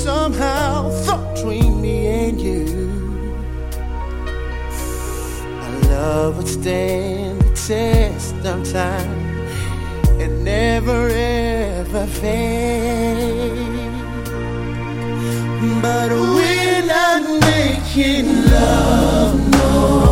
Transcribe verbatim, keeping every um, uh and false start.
somehow thought between me and you, our love would stand the test of time and never ever fade. But we're not making love no